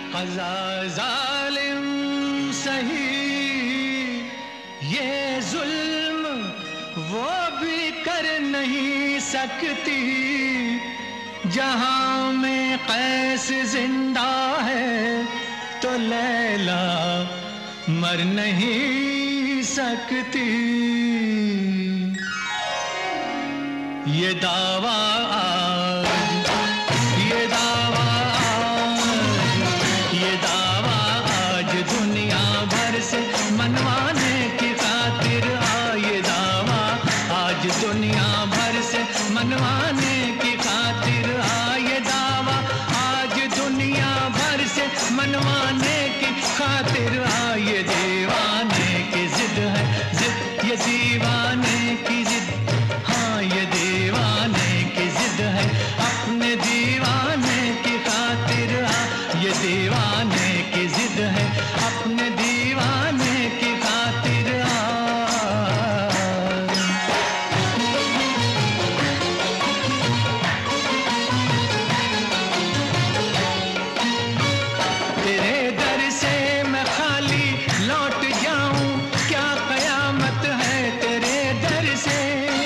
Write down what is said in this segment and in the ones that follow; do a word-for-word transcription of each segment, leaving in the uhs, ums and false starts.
क़ज़ा ज़ालिम सही, ये जुल्म वो भी कर नहीं सकती। जहां में कैस जिंदा है तो लैला मर नहीं सकती। ये दावा आज, ये दावा आज, ये दावा आज दुनिया भर से मनवाने की खातिर आ। ये दावा आज दुनिया भर से मनवाने की खातिर आ। ये दावा आज दुनिया भर से मनवाने की खातिर आ। ये दीवाने की जिद है, जिद ये दीवाने की जिद, हाँ ये दीवाने की जिद है, अपने दीवाने की खातिर आ। ये दीवाने की जिद है, अपने दीवाने की खातिर आ। तेरे दर से मैं खाली लौट जाऊं, क्या कयामत है तेरे दर से।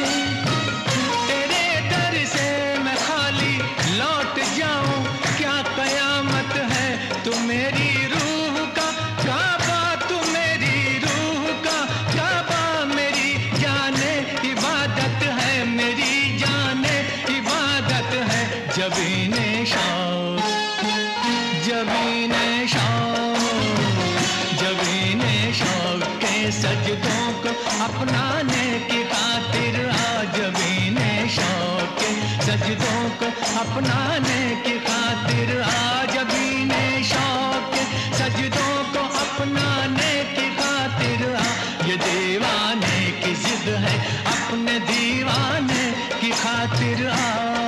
तेरे दर से मैं खाली लौट जाऊं, क्या कयामत है। तू मेरी रूह का काबा, तू मेरी रूह का काबा, मेरी जाने इबादत है, मेरी जाने इबादत है। जबीने शौक़, जबीने शौक़, जबीने शौक़ के सजदों को अपनाने की खातिर आ। जबीने शौक़ के सजदों को अपनाने की खातिर आ। जबीने शौक़ के सजदों को अपनाने की खातिर आ। ये दीवाने की जिद है, अपने दीवाने की खातिर आ।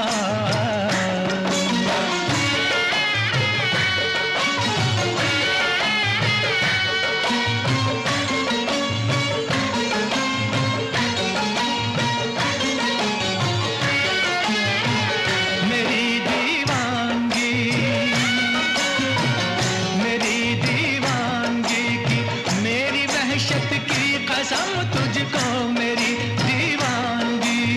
कसम तुझको मेरी दीवानगी,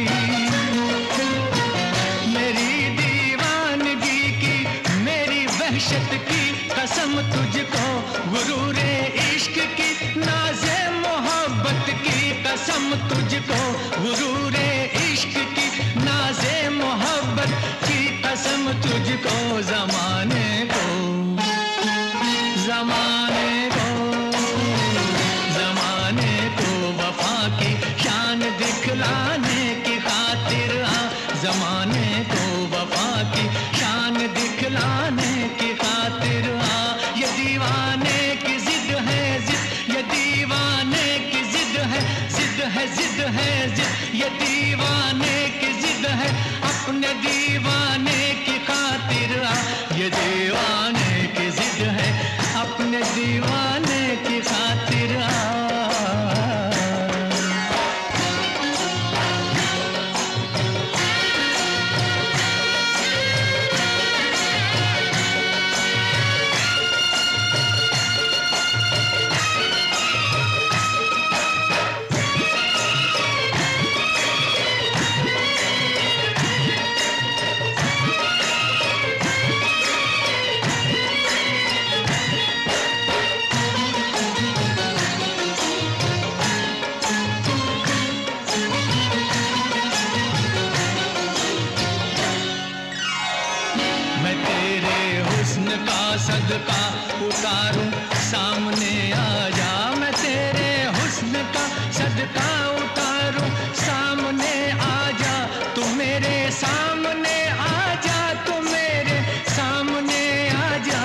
मेरी दीवानगी की, मेरी वहशत की कसम तुझको। गुरूरे इश्क की, नाज़े मोहब्बत की कसम तुझको। गुरूरे इश्क की, नाज़े मोहब्बत की कसम तुझको। ज़माने को, ज़माने को, की शान दिखलाने की खातिर आ। ज़माने को वफा की शान दिखलाने की खातिर आ। ये दीवाने की जिद है, जिद ये दीवाने की जिद है, जिद है, जिद है, जिद ये दीवाने की जिद है, अपने दीवाने की खातिर आ। ये दीवाने की जिद है, अपने दीवाने की खातिर आ। सदका उतारूं सामने आ जा। मैं तेरे हुस्न का सदका उतारूं सामने आ जा। तू मेरे सामने आ जा, तू मेरे सामने आ जा।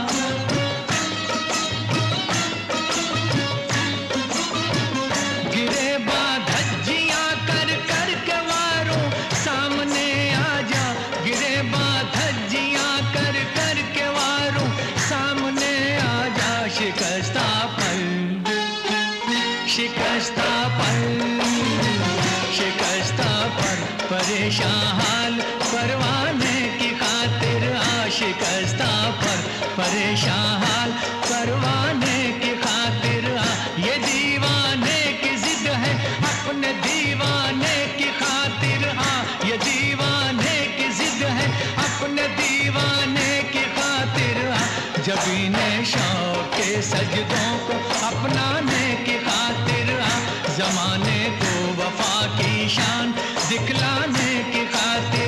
गिरे बाधज्जियां कर कर के वारों सामने आ जा। गिरे बाधज्जियां कर कर के वारों सामने आ जा। शिकस्ता पल, शिकस्ता पल, शिकस्ता पर परेशान हाल परवाने की खातिर आ। शिकस्ता पर परेशान हाल करवाने की खातिर आ। ये दीवाने की जिद है अपने दीवाने की खातिर आ। ये दीवाने की जिद है अपने दीवाने की खातिर आ। जबीने शौक के सजदों को अपनाने की खातिर आ। जमाने को वफा की शान दिखलाने की खातिर